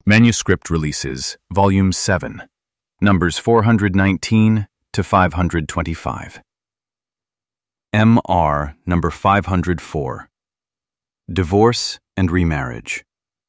Manuscript Releases, Volume 7, Numbers 419 to 525. M.R. Number 504. Divorce and Remarriage.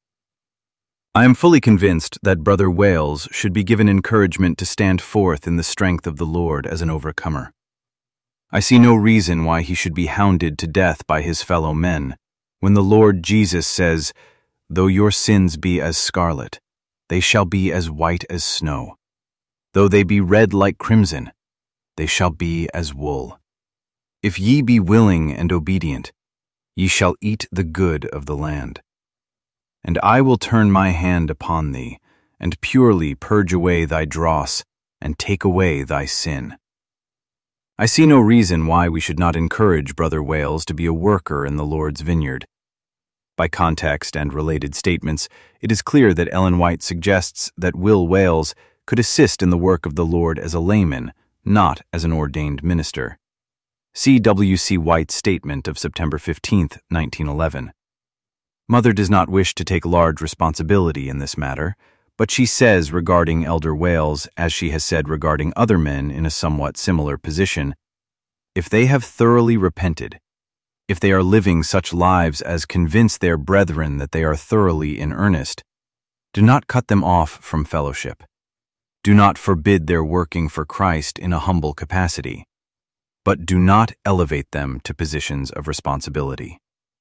I am fully convinced that Brother Wales should be given encouragement to stand forth in the strength of the Lord as an overcomer. I see no reason why he should be hounded to death by his fellow men, when the Lord Jesus says, "Though your sins be as scarlet, they shall be as white as snow. Though they be red like crimson, they shall be as wool. If ye be willing and obedient, ye shall eat the good of the land. And I will turn my hand upon thee, and purely purge away thy dross, and take away thy sin." I see no reason why we should not encourage Brother Wales to be a worker in the Lord's vineyard. By context and related statements, it is clear that Ellen White suggests that Will Wales could assist in the work of the Lord as a layman, not as an ordained minister. See W.C. White's statement of September 15, 1911. Mother does not wish to take large responsibility in this matter, but she says regarding Elder Wales, as she has said regarding other men in a somewhat similar position, if they have thoroughly repented, if they are living such lives as convince their brethren that they are thoroughly in earnest, do not cut them off from fellowship. Do not forbid their working for Christ in a humble capacity, but do not elevate them to positions of responsibility.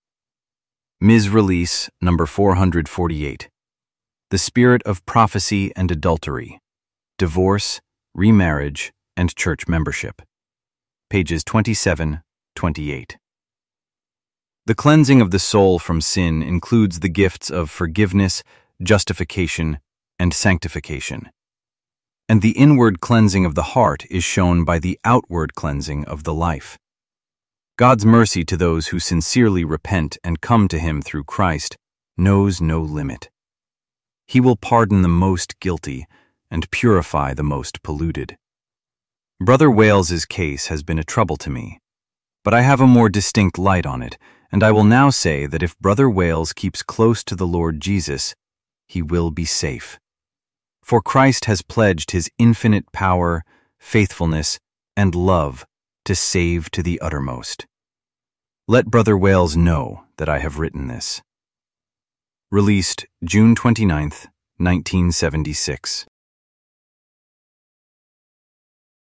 Ms. Release, number 448. The Spirit of Prophecy and Adultery, Divorce, Remarriage, and Church Membership. Pages 27-28. The cleansing of the soul from sin includes the gifts of forgiveness, justification, and sanctification. And the inward cleansing of the heart is shown by the outward cleansing of the life. God's mercy to those who sincerely repent and come to Him through Christ knows no limit. He will pardon the most guilty and purify the most polluted. Brother Wales's case has been a trouble to me, but I have a more distinct light on it, and I will now say that if Brother Wales keeps close to the Lord Jesus, he will be safe. For Christ has pledged His infinite power, faithfulness, and love to save to the uttermost. Let Brother Wales know that I have written this. Released June 29, 1976.